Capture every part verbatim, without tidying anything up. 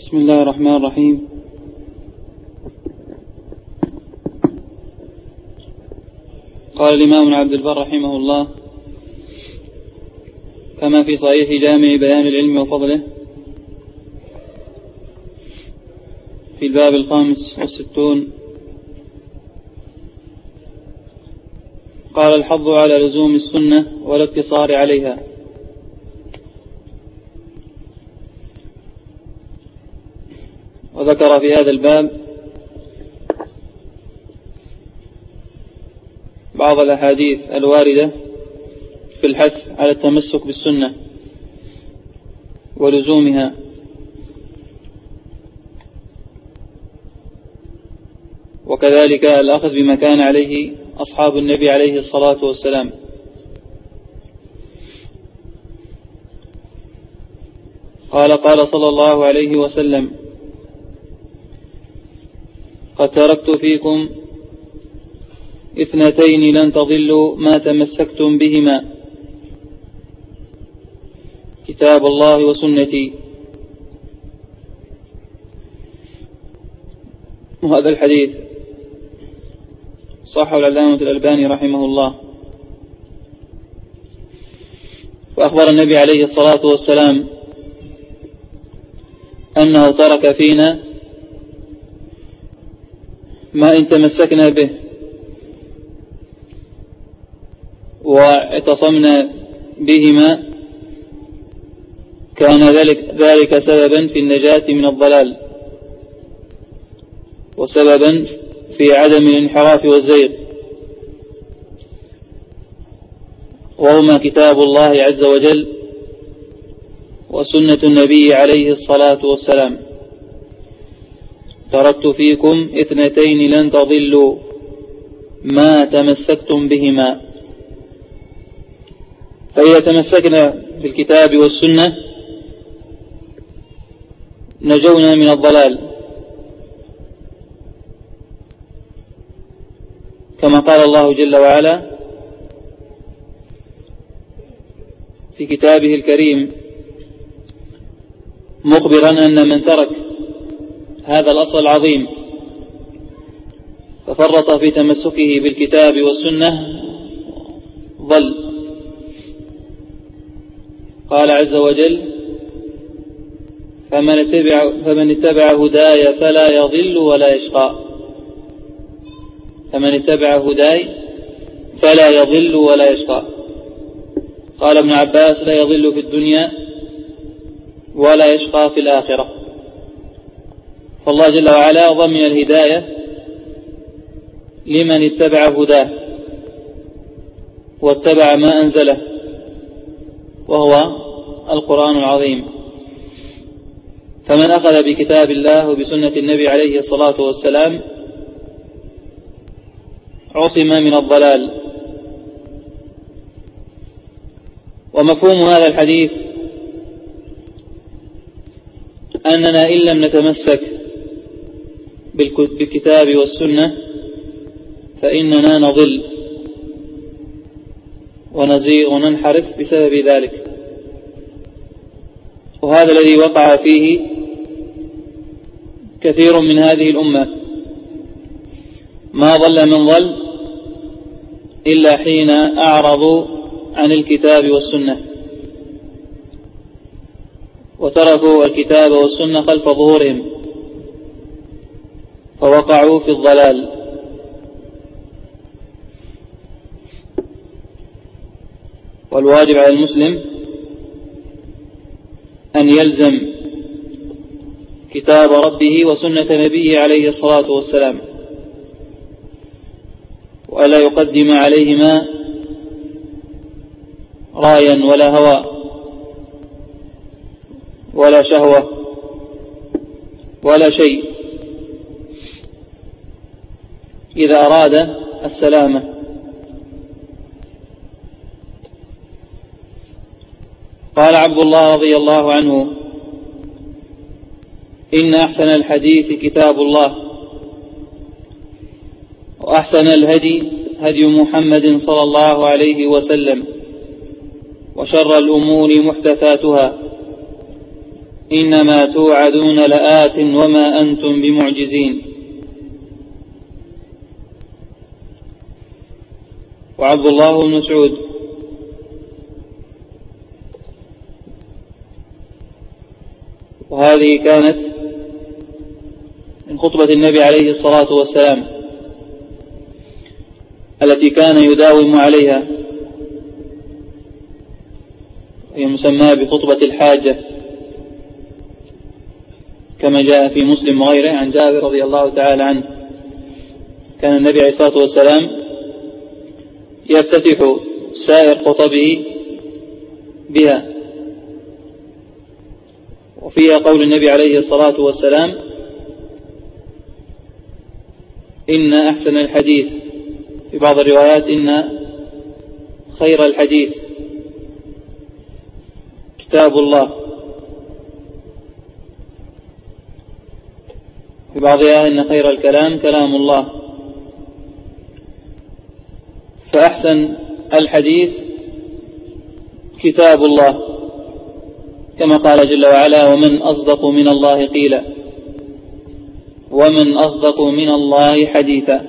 بسم الله الرحمن الرحيم. قال الإمام ابن عبد البر رحمه الله كما في صحيح جامع بيان العلم وفضله في الباب الخامس والستون قال: الحظ على لزوم السنة والاقتصار عليها. وذكر في هذا الباب بعض الأحاديث الواردة في الحث على التمسك بالسنة ولزومها، وكذلك الأخذ بما كان عليه أصحاب النبي عليه الصلاة والسلام. قال قال صلى الله عليه وسلم: قد تركت فيكم اثنتين لن تضلوا ما تمسكتم بهما، كتاب الله وسنتي. وهذا الحديث صححه العلامة الألباني رحمه الله. وأخبر النبي عليه الصلاة والسلام أنه ترك فينا ما إن تمسكنا به واعتصمنا بهما كان ذلك, ذلك سببا في النجاة من الضلال وسببا في عدم الانحراف والزيغ، وهما كتاب الله عز وجل وسنة النبي عليه الصلاة والسلام. تركت فيكم اثنتين لن تضلوا ما تمسكتم بهما. فإذا تمسكنا بالكتاب والسنة نجونا من الضلال، كما قال الله جل وعلا في كتابه الكريم مخبرا أن من ترك هذا الأصل العظيم ففرط في تمسكه بالكتاب والسنة ضل. قال عز وجل: فمن اتبع, فمن اتبع هداي فلا يضل ولا يشقى. فمن اتبع هداي فلا يضل ولا يشقى. قال ابن عباس: لا يضل في الدنيا ولا يشقى في الآخرة. فالله جل وعلا ضمن الهداية لمن اتبع هداه واتبع ما أنزله وهو القرآن العظيم. فمن أخذ بكتاب الله وبسنة النبي عليه الصلاة والسلام عصم من الضلال. ومفهوم هذا الحديث أننا إن لم نتمسك بالكتاب والسنة فإننا نضل ونزيغ وننحرف بسبب ذلك. وهذا الذي وقع فيه كثير من هذه الأمة، ما ضل من ضل إلا حين أعرضوا عن الكتاب والسنة وتركوا الكتاب والسنة خلف ظهورهم فوقعوا في الضلال. والواجب على المسلم أن يلزم كتاب ربه وسنة نبيه عليه الصلاة والسلام، وألا يقدم عليهما رايا ولا هوى ولا شهوة ولا شيء إذا أراد السلامة. قال عبد الله رضي الله عنه: إن أحسن الحديث كتاب الله، وأحسن الهدي هدي محمد صلى الله عليه وسلم، وشر الأمور محدثاتها، إنما توعدون لآت وما أنتم بمعجزين. وعبد الله بن مسعود وهذه كانت من خطبة النبي عليه الصلاة والسلام التي كان يداوم عليها، هي مسمى بخطبة الحاجة كما جاء في مسلم وغيره عن جابر رضي الله تعالى عنه. كان النبي عليه الصلاة والسلام يفتتح سائر خطبه بها، وفيها قول النبي عليه الصلاة والسلام: إن أحسن الحديث، في بعض الروايات إن خير الحديث كتاب الله، في بعضها إن خير الكلام كلام الله. فأحسن الحديث كتاب الله، كما قال جل وعلا: ومن أصدق من الله قيلا، ومن أصدق من الله حديثا.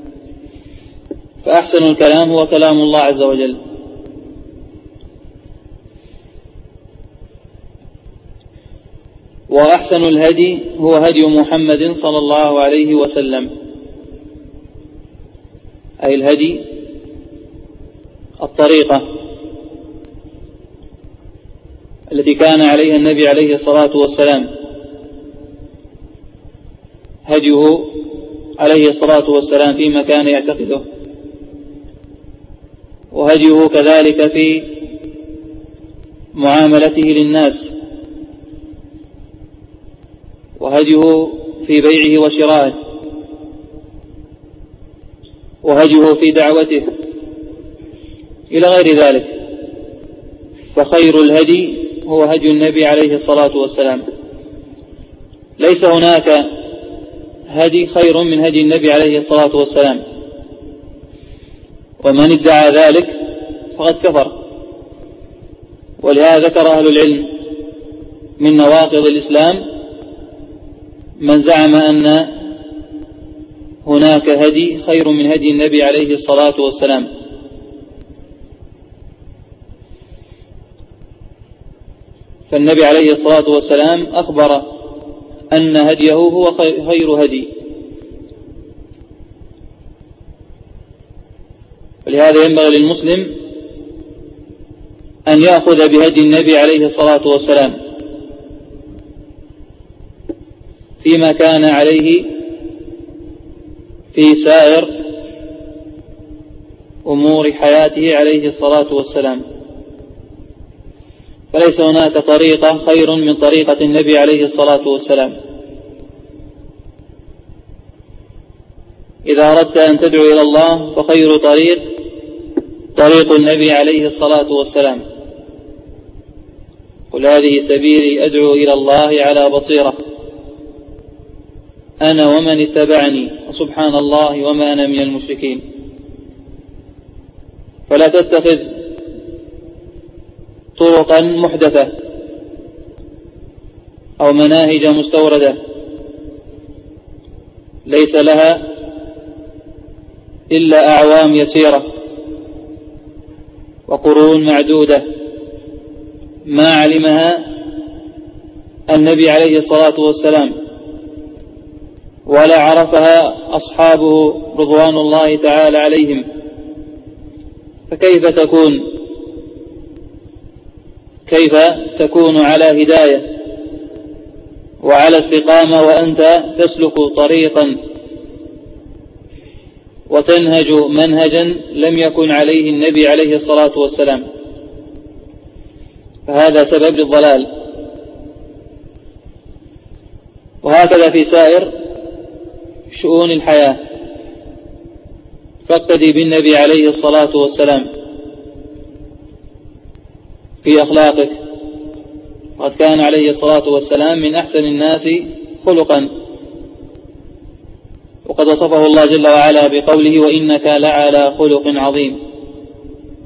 فأحسن الكلام هو كلام الله عز وجل. وأحسن الهدي هو هدي محمد صلى الله عليه وسلم، أي الهدي الطريقة التي كان عليها النبي عليه الصلاة والسلام، هديه عليه الصلاة والسلام فيما كان يعتقده، وهديه كذلك في معاملته للناس، وهديه في بيعه وشرائه، وهديه في دعوته إلى غير ذلك. فخير الهدي هو هدي النبي عليه الصلاة والسلام، ليس هناك هدي خير من هدي النبي عليه الصلاة والسلام، ومن ادعى ذلك فقد كفر. ولهذا ذكر أهل العلم من نواقض الإسلام من زعم أن هناك هدي خير من هدي النبي عليه الصلاة والسلام. فالنبي عليه الصلاة والسلام أخبر أن هديه هو خير هدي، ولهذا ينبغي للمسلم أن يأخذ بهدي النبي عليه الصلاة والسلام فيما كان عليه في سائر أمور حياته عليه الصلاة والسلام. فليس هناك طريقة خير من طريقة النبي عليه الصلاة والسلام. إذا أردت أن تدعو إلى الله فخير طريق طريق النبي عليه الصلاة والسلام. قل هذه سبيلي أدعو إلى الله على بصيرة أنا ومن اتبعني وسبحان الله وما أنا من المشركين. فلا تتخذ طرقا محدثة أو مناهج مستوردة ليس لها إلا أعوام يسيرة وقرون معدودة ما علمها النبي عليه الصلاة والسلام ولا عرفها أصحابه رضوان الله تعالى عليهم. فكيف تكون كيف تكون على هداية وعلى استقامة وأنت تسلك طريقا وتنهج منهجا لم يكن عليه النبي عليه الصلاة والسلام؟ فهذا سبب للضلال. وهكذا في سائر شؤون الحياة، فاقتدي بالنبي عليه الصلاة والسلام في أخلاقك، وقد كان عليه الصلاة والسلام من أحسن الناس خلقا، وقد وصفه الله جل وعلا بقوله وإنك لعلى خلق عظيم.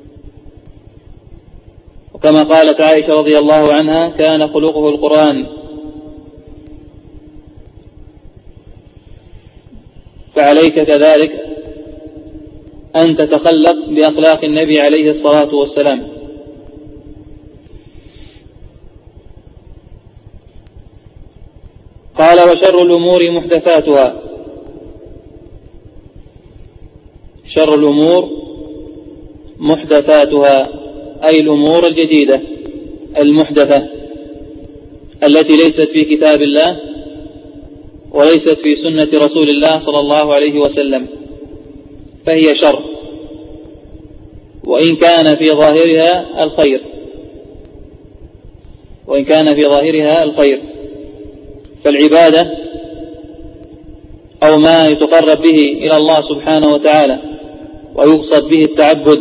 وكما قالت عائشة رضي الله عنها كان خلقه القرآن فعليك كذلك أن تتخلق بأخلاق النبي عليه الصلاة والسلام. قال: وشر الأمور محدثاتها. شر الأمور محدثاتها أي الأمور الجديدة المحدثة التي ليست في كتاب الله وليست في سنة رسول الله صلى الله عليه وسلم، فهي شر، وإن كان في ظاهرها الخير وإن كان في ظاهرها الخير فالعبادة أو ما يتقرب به إلى الله سبحانه وتعالى ويقصد به التعبد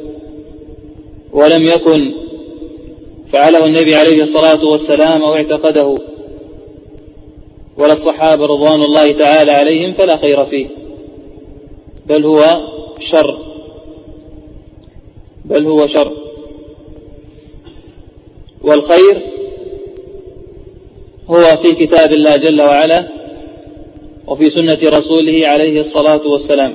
ولم يكن فعله النبي عليه الصلاة والسلام أو اعتقده ولا الصحابة رضوان الله تعالى عليهم فلا خير فيه، بل هو شر بل هو شر والخير هو في كتاب الله جل وعلا وفي سنة رسوله عليه الصلاة والسلام.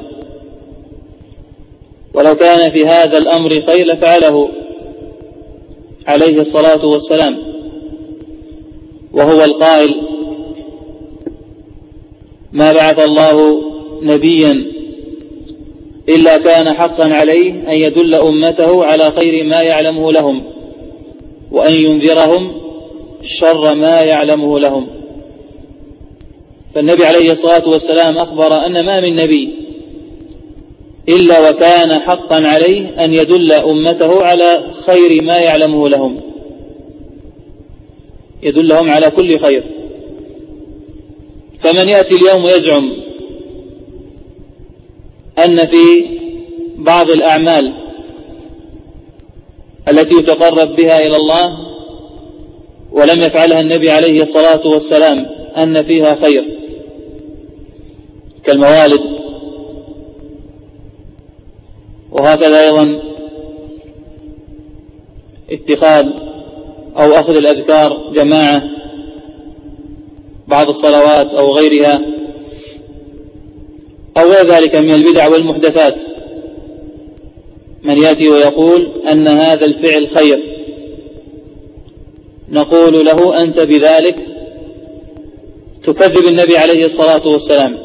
ولو كان في هذا الأمر خير لفعله عليه الصلاة والسلام، وهو القائل: ما بعث الله نبيا إلا كان حقا عليه أن يدل أمته على خير ما يعلمه لهم وأن ينذرهم شر ما يعلمه لهم. فالنبي عليه الصلاة والسلام أخبر أن ما من نبي إلا وكان حقا عليه أن يدل أمته على خير ما يعلمه لهم، يدلهم على كل خير. فمن يأتي اليوم يزعم أن في بعض الأعمال التي يتقرب بها إلى الله ولم يفعلها النبي عليه الصلاة والسلام أن فيها خير كالموالد، وهكذا أيضا اتخاذ أو أخذ الأذكار جماعة، بعض الصلوات أو غيرها أو غير ذلك من البدع والمحدثات. من يأتي ويقول أن هذا الفعل خير نقول له: أنت بذلك تكذب النبي عليه الصلاة والسلام،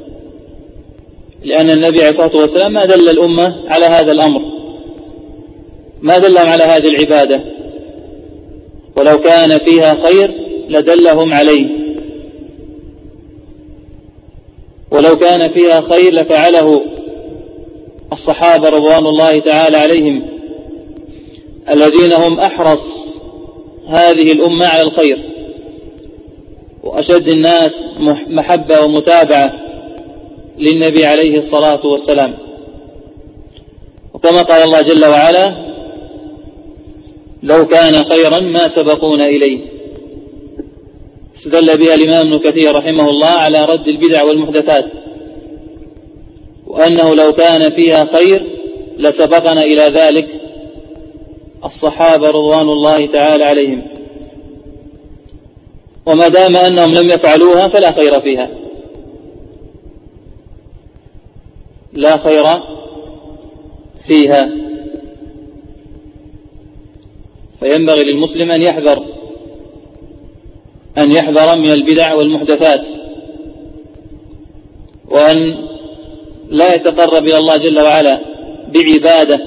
لأن النبي عليه الصلاة والسلام ما دل الأمة على هذا الأمر، ما دلهم على هذه العبادة، ولو كان فيها خير لدلهم عليه، ولو كان فيها خير لفعله الصحابة رضوان الله تعالى عليهم الذين هم أحرص هذه الأمة على الخير وأشد الناس محبة ومتابعة للنبي عليه الصلاة والسلام. وكما قال الله جل وعلا: لو كان خيرا ما سبقونا إليه. استدل بها الإمام ابن كثير رحمه الله على رد البدع والمحدثات، وأنه لو كان فيها خير لسبقنا إلى ذلك الصحابة رضوان الله تعالى عليهم، وما دام أنهم لم يفعلوها فلا خير فيها، لا خير فيها. فينبغي للمسلم أن يحذر أن يحذر من البدع والمحدثات، وأن لا يتقرب إلى الله جل وعلا بعبادة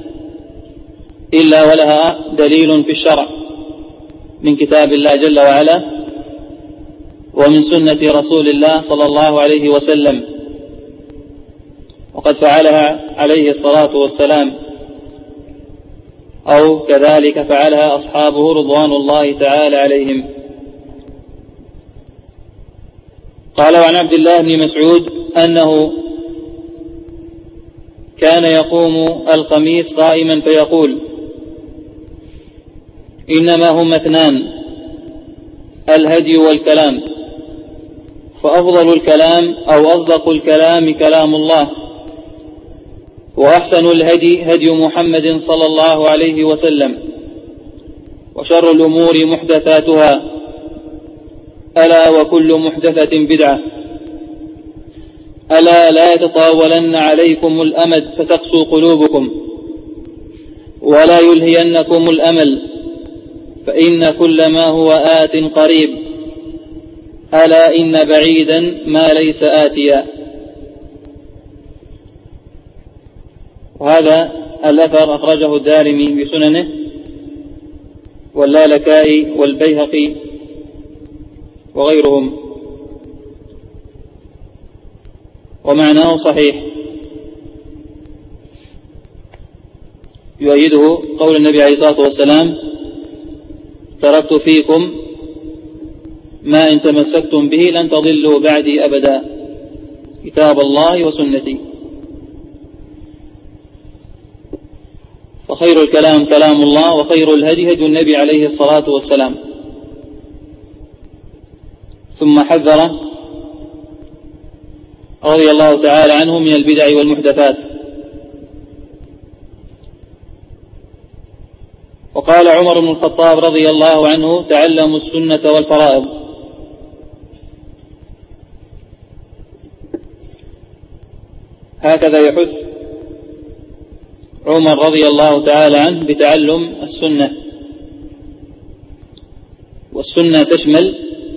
إلا ولها دليل في الشرع من كتاب الله جل وعلا ومن سنة رسول الله صلى الله عليه وسلم، وقد فعلها عليه الصلاة والسلام أو كذلك فعلها أصحابه رضوان الله تعالى عليهم. قال: وعن عبد الله بن مسعود أنه كان يقوم الخميس قائما فيقول: إنما هم اثنان، الهدي والكلام، فأفضل الكلام أو أصدق الكلام كلام الله، وأحسن الهدي هدي محمد صلى الله عليه وسلم، وشر الأمور محدثاتها، ألا وكل محدثة بدعة. ألا لا يتطاولن عليكم الأمد فتقسو قلوبكم ولا يلهينكم الأمل فإن كل ما هو آت قريب ألا إن بعيدا ما ليس آتيا. وهذا الأثر أخرجه الدارمي بسننه واللالكائي والبيهقي وغيرهم، ومعناه صحيح، يؤيده قول النبي عليه الصلاة والسلام: تركت فيكم ما إن تمسكتم به لن تضلوا بعدي أبدا، كتاب الله وسنتي. وخير الكلام كلام الله، وخير الهدي هدي النبي عليه الصلاة والسلام. ثم حذر رضي الله تعالى عنه من البدع والمحدثات، وقال عمر بن الخطاب رضي الله عنه: تعلموا السنة والفرائض. هكذا يحث عمر رضي الله تعالى عنه بتعلم السنة. والسنة تشمل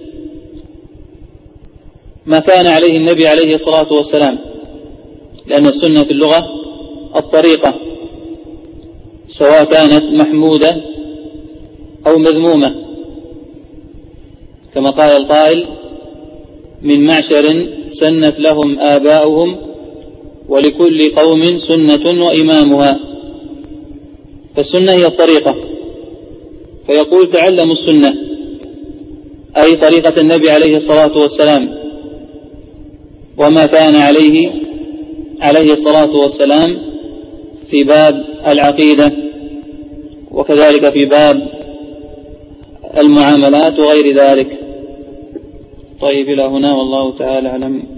ما كان عليه النبي عليه الصلاة والسلام، لأن السنة في اللغة الطريقة، سواء كانت محمودة أو مذمومة، كما قال القائل: من معشر سنت لهم آباؤهم ولكل قوم سنة وإمامها. فالسنة هي الطريقة، فيقول: تعلموا السنة، أي طريقة النبي عليه الصلاة والسلام وما كان عليه عليه الصلاة والسلام في باب العقيدة، وكذلك في باب المعاملات وغير ذلك. طيب، إلى هنا والله تعالى أعلم.